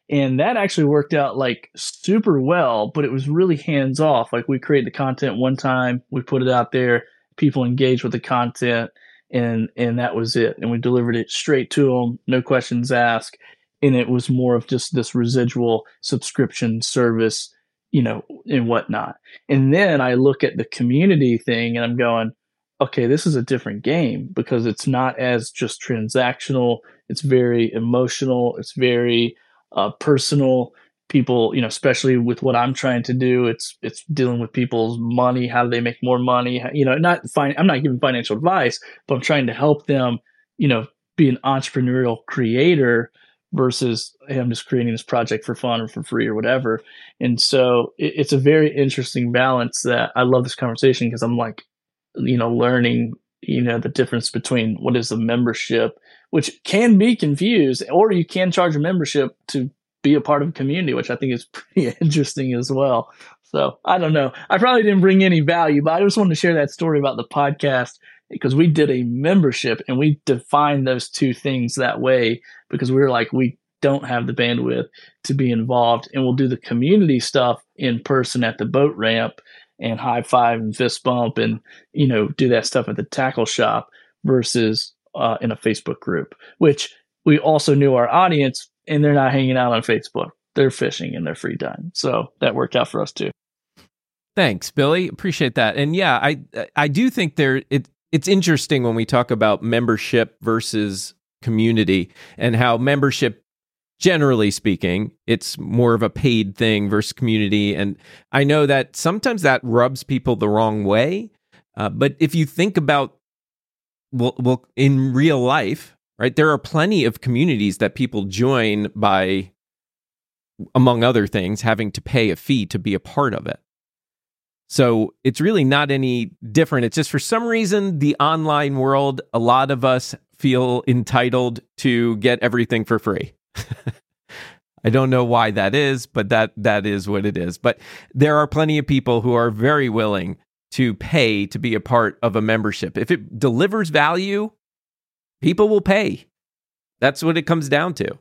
And that actually worked out like super well, but it was really hands off. Like we created the content one time, we put it out there, people engaged with the content, and that was it. And we delivered it straight to them, no questions asked. And it was more of just this residual subscription service, and whatnot. And then I look at the community thing and I'm going, okay, this is a different game because it's not as just transactional. It's very emotional. It's very personal. People, especially with what I'm trying to do, it's dealing with people's money. How do they make more money? I'm not giving financial advice, but I'm trying to help them, be an entrepreneurial creator versus, hey, I'm just creating this project for fun or for free or whatever. And so it's a very interesting balance that I love this conversation because I'm like, learning, the difference between what is a membership, which can be confused, or you can charge a membership to be a part of a community, which I think is pretty interesting as well. So I don't know. I probably didn't bring any value, but I just wanted to share that story about the podcast because we did a membership and we defined those two things that way because we were like, we don't have the bandwidth to be involved, and we'll do the community stuff in person at the boat ramp and high five and fist bump and, do that stuff at the tackle shop versus in a Facebook group, which we also knew our audience and they're not hanging out on Facebook. They're fishing in their free time. So that worked out for us too. Thanks, Billy. Appreciate that. And yeah, I do think it's interesting when we talk about membership versus community and how membership, generally speaking, it's more of a paid thing versus community. And I know that sometimes that rubs people the wrong way. But if you think about, well, in real life, right, there are plenty of communities that people join by, among other things, having to pay a fee to be a part of it. So it's really not any different. It's just for some reason, the online world, a lot of us feel entitled to get everything for free. I don't know why that is, but that is what it is. But there are plenty of people who are very willing to pay to be a part of a membership. If it delivers value, people will pay. That's what it comes down to.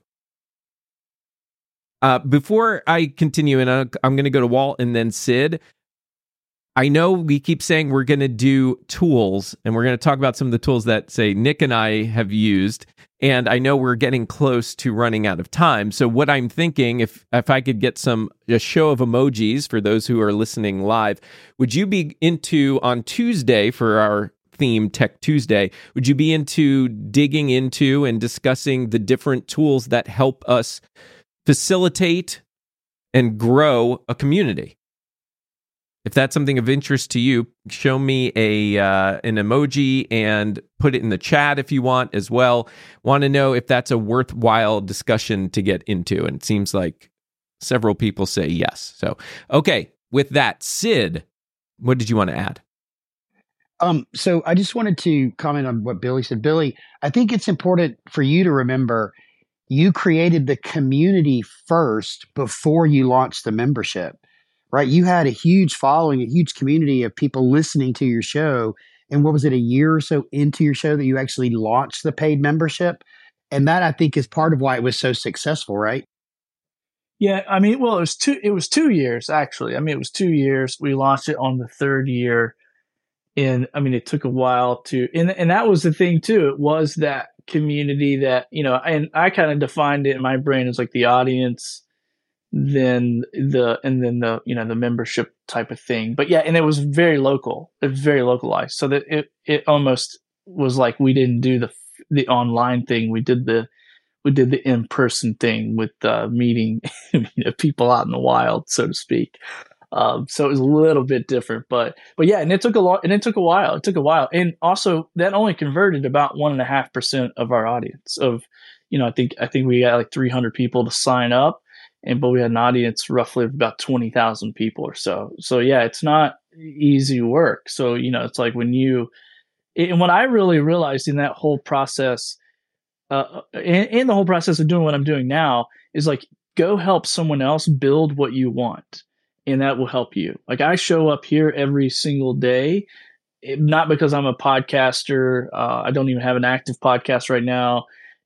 Before I continue, and I'm going to go to Walt and then Sid, I know we keep saying we're going to do tools, and we're going to talk about some of the tools that, say, Nick and I have used, and I know we're getting close to running out of time. So what I'm thinking, if I could get a show of emojis for those who are listening live, would you be into, on Tuesday for our theme, Tech Tuesday, would you be into digging into and discussing the different tools that help us facilitate and grow a community? If that's something of interest to you, show me an emoji and put it in the chat if you want as well. Want to know if that's a worthwhile discussion to get into. And it seems like several people say yes. So, okay, with that, Sid, what did you want to add? So I just wanted to comment on what Billy said. Billy, I think it's important for you to remember you created the community first before you launched the membership. Right. You had a huge following, a huge community of people listening to your show. And what was it, a year or so into your show that you actually launched the paid membership? And that, I think, is part of why it was so successful, right? Yeah. I mean, well, it was 2 years, actually. I mean, it was 2 years. We launched it on the third year. And I mean, it took a while and that was the thing too. It was that community that, and I kind of defined it in my brain as like the audience, then the membership type of thing. But yeah, and it was very local. It was very localized. So that it almost was like we didn't do the online thing. We did the in-person thing with meeting people out in the wild, so to speak. So it was a little bit different, but yeah, and it took a while. It took a while. And also that only converted about 1.5% of our audience of, I think we got like 300 people to sign up. But we had an audience roughly of about 20,000 people or so. So yeah, it's not easy work. So, it's like and what I really realized in that whole process, in the whole process of doing what I'm doing now is like, go help someone else build what you want. And that will help you. Like I show up here every single day, not because I'm a podcaster. I don't even have an active podcast right now.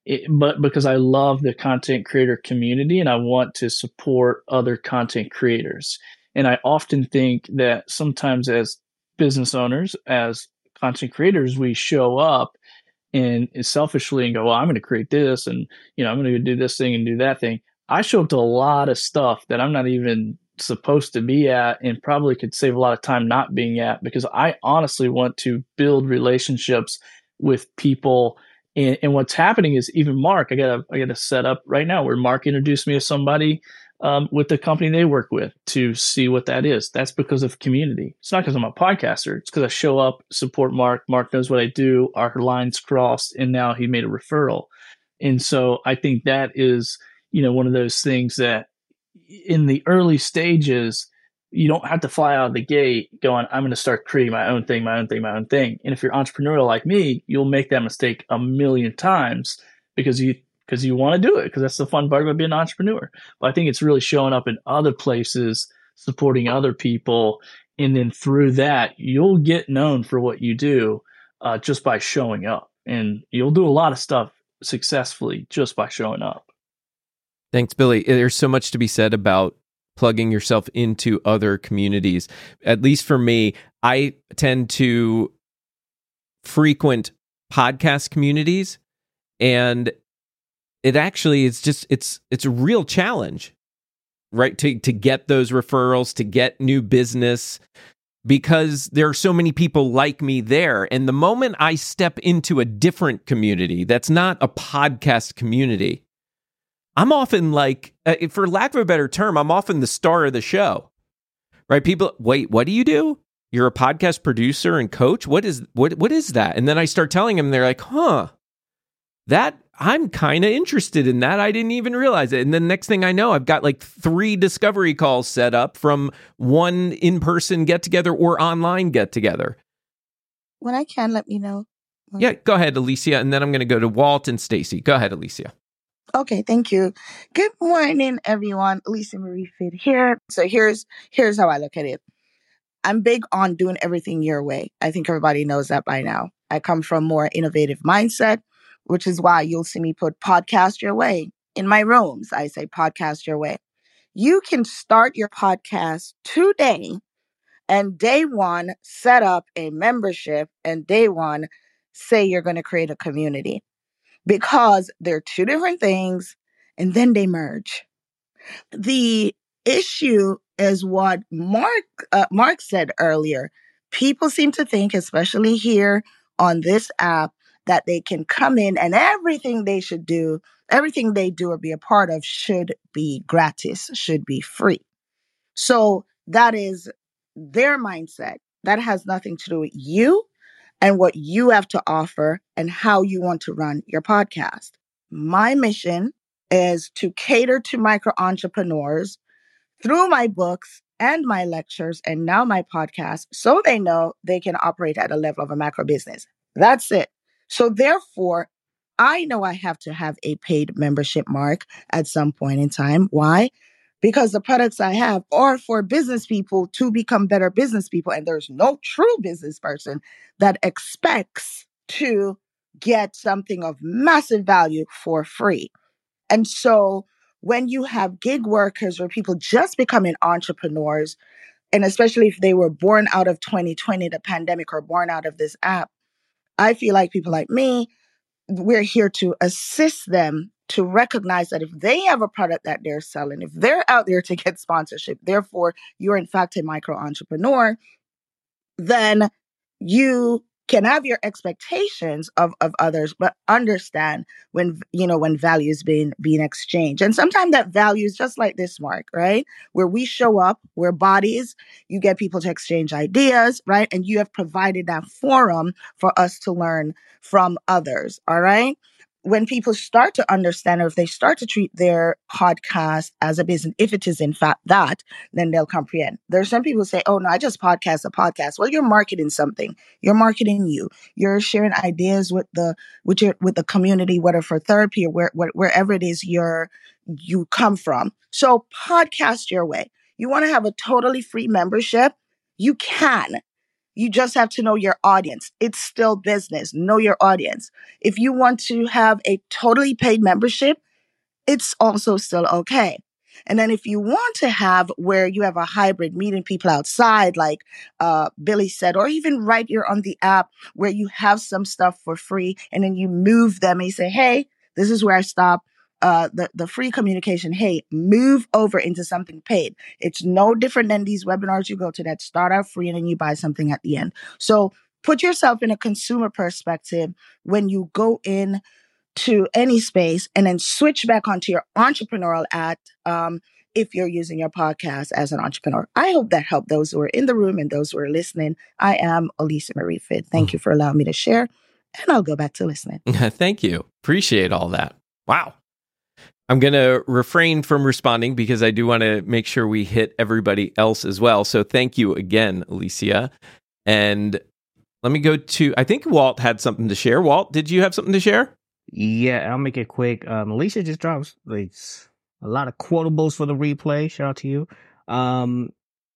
but because I love the content creator community and I want to support other content creators. And I often think that sometimes as business owners, as content creators, we show up and selfishly and go, well, I'm going to create this and, I'm going to do this thing and do that thing. I show up to a lot of stuff that I'm not even supposed to be at and probably could save a lot of time not being at, because I honestly want to build relationships with people. And what's happening is, even Mark, I got a set up right now where Mark introduced me to somebody with the company they work with to see what that is. That's because of community. It's not because I'm a podcaster. It's because I show up, support Mark. Mark knows what I do. Our lines crossed, and now he made a referral. And so I think that is, one of those things that in the early stages, you don't have to fly out of the gate going, I'm going to start creating my own thing. And if you're entrepreneurial like me, you'll make that mistake a million times because you want to do it, because that's the fun part about being an entrepreneur. But I think it's really showing up in other places, supporting other people. And then through that, you'll get known for what you do just by showing up. And you'll do a lot of stuff successfully just by showing up. Thanks, Billy. There's so much to be said about plugging yourself into other communities. At least for me, I tend to frequent podcast communities, and it actually is just it's a real challenge, right? To get those referrals, to get new business, because there are so many people like me there. And the moment I step into a different community that's not a podcast community, I'm often like, for lack of a better term, I'm often the star of the show, right? People, wait, what do you do? You're a podcast producer and coach? What is that? And then I start telling them, they're like, that I'm kind of interested in that. I didn't even realize it. And then next thing I know, I've got like 3 discovery calls set up from one in-person get-together or online get-together. When I can, let me know. Yeah, go ahead, Alicia. And then I'm going to go to Walt and Stacy. Go ahead, Alicia. Okay, thank you. Good morning, everyone. Alicia Marie Fit here. So here's how I look at it. I'm big on doing everything your way. I think everybody knows that by now. I come from more innovative mindset, which is why you'll see me put podcast your way in my rooms. I say podcast your way. You can start your podcast today and day one, set up a membership, and day one, say you're going to create a community. Because they're 2 different things, and then they merge. The issue is what Mark said earlier. People seem to think, especially here on this app, that they can come in and everything they do or be a part of should be gratis, should be free. So that is their mindset. That has nothing to do with you and what you have to offer and how you want to run your podcast. My mission is to cater to micro entrepreneurs through my books and my lectures and now my podcast, so they know they can operate at a level of a macro business. That's it. So therefore, I know I have to have a paid membership, Mark, at some point in time. Why? Because the products I have are for business people to become better business people. And there's no true business person that expects to get something of massive value for free. And so when you have gig workers or people just becoming entrepreneurs, and especially if they were born out of 2020, the pandemic, or born out of this app, I feel like people like me, we're here to assist them to recognize that if they have a product that they're selling, if they're out there to get sponsorship, therefore you're in fact a micro entrepreneur, then you can have your expectations of others, but understand when value is being exchanged. And sometimes that value is just like this, Mark, right? Where we show up, we're bodies, you get people to exchange ideas, right? And you have provided that forum for us to learn from others, all right? When people start to understand, or if they start to treat their podcast as a business, if it is in fact that, then they'll comprehend. There's some people who say, oh no, I just podcast a podcast. Well, you're marketing something. You're marketing you. You're sharing ideas with the community, whether for therapy or wherever it is you come from. So podcast your way. You want to have a totally free membership? You can. You just have to know your audience. It's still business. Know your audience. If you want to have a totally paid membership, it's also still okay. And then if you want to have where you have a hybrid, meeting people outside, like Billy said, or even right here on the app where you have some stuff for free and then you move them and you say, hey, this is where I stop. The free communication, hey, move over into something paid. It's no different than these webinars you go to that start out free and then you buy something at the end. So put yourself in a consumer perspective when you go in to any space and then switch back onto your entrepreneurial act if you're using your podcast as an entrepreneur. I hope that helped those who are in the room and those who are listening. I am Elisa Marie Fit. Thank you for allowing me to share, and I'll go back to listening. Thank you. Appreciate all that. Wow. I'm going to refrain from responding because I do want to make sure we hit everybody else as well. So thank you again, Alicia. And let me go to, I think Walt had something to share. Walt, did you have something to share? Yeah, I'll make it quick. Alicia just drops like a lot of quotables for the replay. Shout out to you. All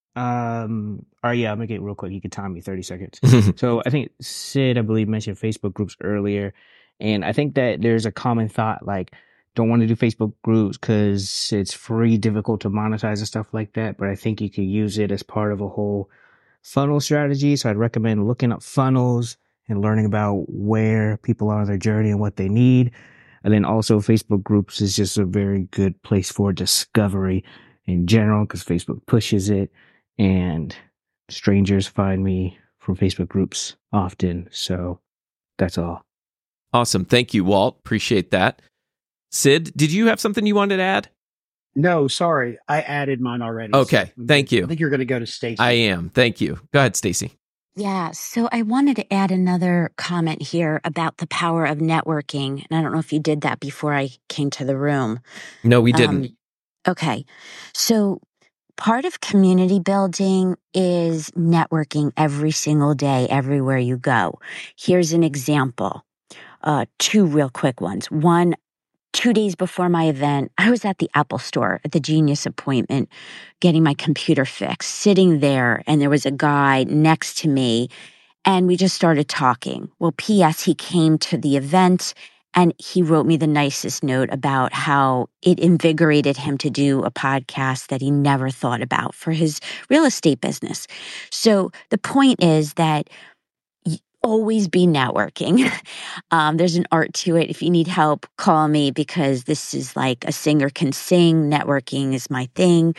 right, yeah, I'll make it real quick. You can time me 30 seconds. So I think Sid, I believe, mentioned Facebook groups earlier. And I think that there's a common thought, like, don't want to do Facebook groups because it's free, difficult to monetize and stuff like that. But I think you could use it as part of a whole funnel strategy. So I'd recommend looking up funnels and learning about where people are on their journey and what they need. And then also Facebook groups is just a very good place for discovery in general because Facebook pushes it and strangers find me from Facebook groups often. So that's all. Awesome. Thank you, Walt. Appreciate that. Sid, did you have something you wanted to add? No, sorry. I added mine already. Okay. So Thank you. I think you're going to go to Stacy. I am. Thank you. Go ahead, Stacy. Yeah, so I wanted to add another comment here about the power of networking. And I don't know if you did that before I came to the room. No, we didn't. Okay. So part of community building is networking every single day, everywhere you go. Here's an example. Two real quick ones. One, 2 days before my event, I was at the Apple store at the Genius appointment, getting my computer fixed, sitting there, and there was a guy next to me, and we just started talking. Well, P.S., he came to the event, and he wrote me the nicest note about how it invigorated him to do a podcast that he never thought about for his real estate business. So the point is that always be networking. There's an art to it. If you need help, call me because this is like a singer can sing. Networking is my thing.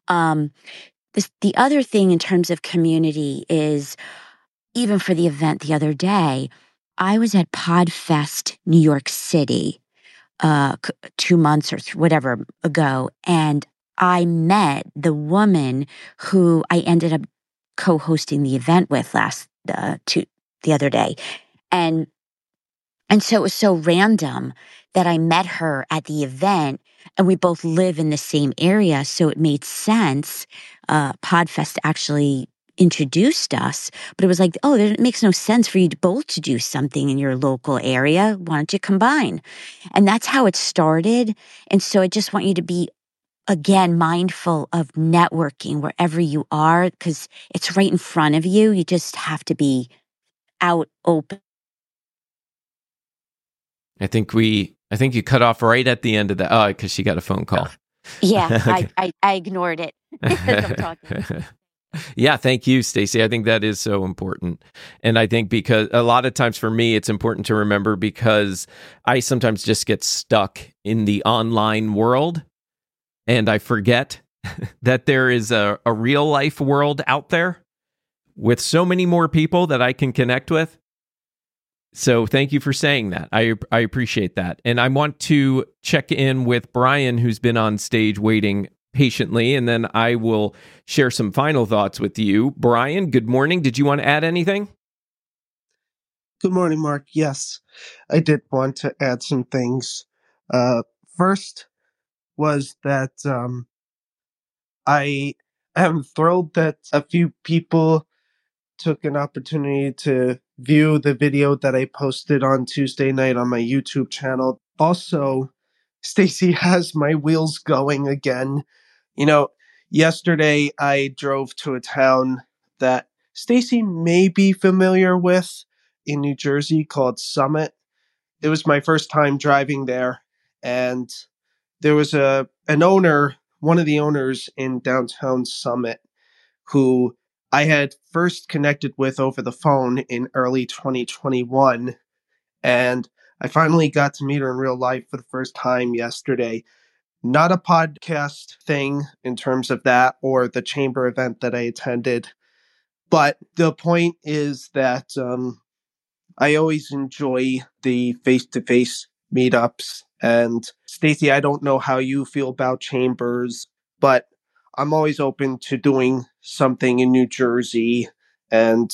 The other thing in terms of community is, even for the event the other day, I was at PodFest New York City 2 months or whatever ago, and I met the woman who I ended up co-hosting the event with the other day. And so it was so random that I met her at the event, and we both live in the same area. So it made sense. PodFest actually introduced us, but it was like, oh, it makes no sense for you both to do something in your local area. Why don't you combine? And that's how it started. And so I just want you to be, again, mindful of networking wherever you are, because it's right in front of you. You just have to be out open. I think you cut off right at the end of that. Oh, because she got a phone call. Yeah, Okay. I ignored it as I'm talking. Yeah, thank you, Stacy. I think that is so important. And I think because a lot of times for me, it's important to remember because I sometimes just get stuck in the online world and I forget that there is a real life world out there with so many more people that I can connect with. So thank you for saying that. I appreciate that. And I want to check in with Brian, who's been on stage waiting patiently, and then I will share some final thoughts with you. Brian, good morning. Did you want to add anything? Good morning, Mark. Yes, I did want to add some things. First was that I am thrilled that a few people took an opportunity to view the video that I posted on Tuesday night on my YouTube channel. Also, Stacy has my wheels going again. You know, yesterday I drove to a town that Stacy may be familiar with in New Jersey called Summit. It was my first time driving there, and there was an owner, one of the owners in downtown Summit, who I had first connected with over the phone in early 2021. And I finally got to meet her in real life for the first time yesterday. Not a podcast thing in terms of that or the chamber event that I attended. But the point is that I always enjoy the face-to-face meetups. And Stacy, I don't know how you feel about chambers, but I'm always open to doing something in New Jersey. And,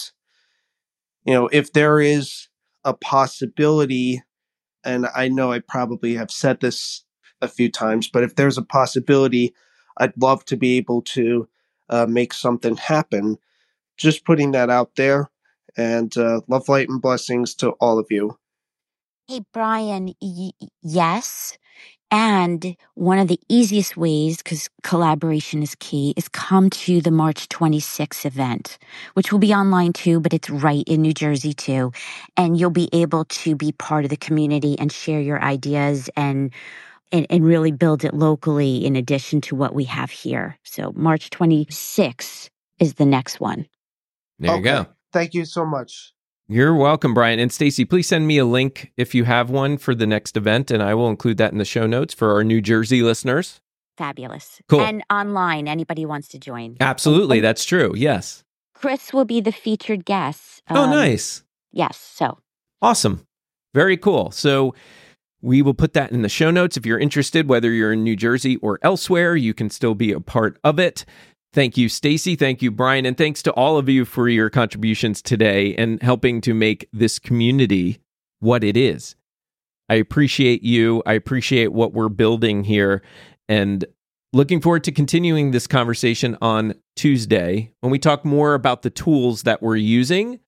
if there is a possibility, and I know I probably have said this a few times, but if there's a possibility, I'd love to be able to make something happen. Just putting that out there. And love, light, and blessings to all of you. Hey, Brian, yes. And one of the easiest ways, because collaboration is key, is come to the March 26th event, which will be online too, but it's right in New Jersey too. And you'll be able to be part of the community and share your ideas and really build it locally in addition to what we have here. So March 26th is the next one. There you go. Thank you so much. You're welcome, Brian. And Stacy, please send me a link if you have one for the next event, and I will include that in the show notes for our New Jersey listeners. Fabulous. Cool. And online, anybody who wants to join. Absolutely. That's true. Yes. Chris will be the featured guest. Oh, nice. Yes. So awesome. Very cool. So we will put that in the show notes. If you're interested, whether you're in New Jersey or elsewhere, you can still be a part of it. Thank you, Stacy. Thank you, Brian. And thanks to all of you for your contributions today and helping to make this community what it is. I appreciate you. I appreciate what we're building here, and looking forward to continuing this conversation on Tuesday when we talk more about the tools that we're using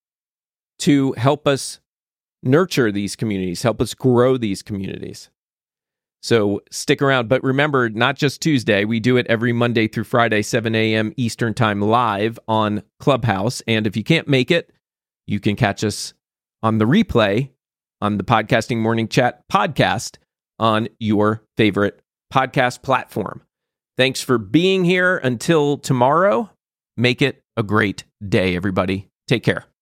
to help us nurture these communities, help us grow these communities. So stick around. But remember, not just Tuesday. We do it every Monday through Friday, 7 a.m. Eastern Time live on Clubhouse. And if you can't make it, you can catch us on the replay on the Podcasting Morning Chat podcast on your favorite podcast platform. Thanks for being here. Until tomorrow, make it a great day, everybody. Take care.